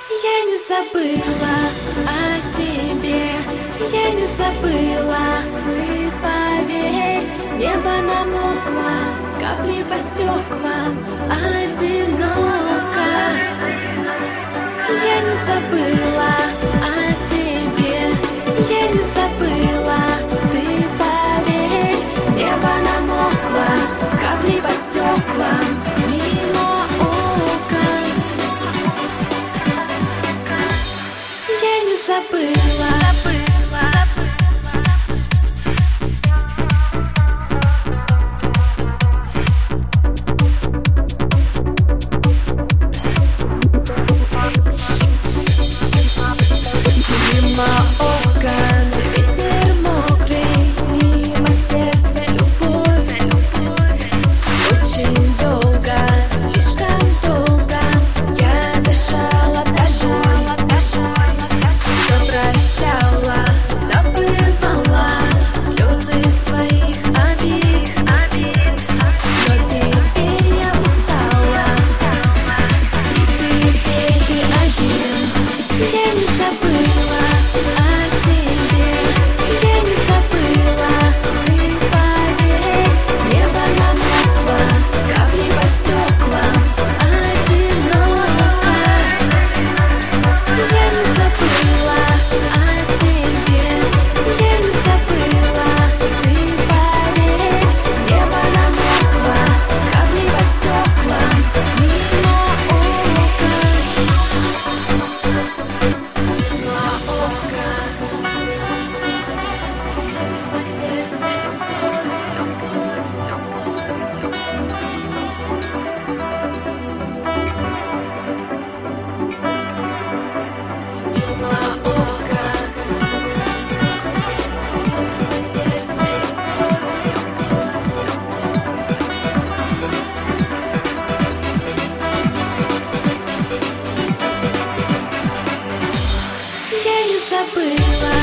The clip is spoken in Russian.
Я не забыла о тебе, я не забыла, ты поверь, небо намокло, капли по стеклам, одиноко. Я не забыла о тебе, я не забыла, ты поверь, небо намокло, капли по стеклам, мимо окон. Я не забыла. Мимо окон ветер мокрый, мимо сердца любовь. Очень долго, слишком долго я дышала тобой, все прощала, забывала слезы своих обид. Но теперь я устала, и теперь ты один. Я не забыла о тебе, я не забыла, ты поверь, небо намокло, капли по стеклам, одиноко. Я не забыла о тебе, я не забыла, ты поверь, небо намокло, капли по стеклам, мимо окон. Я не забыла.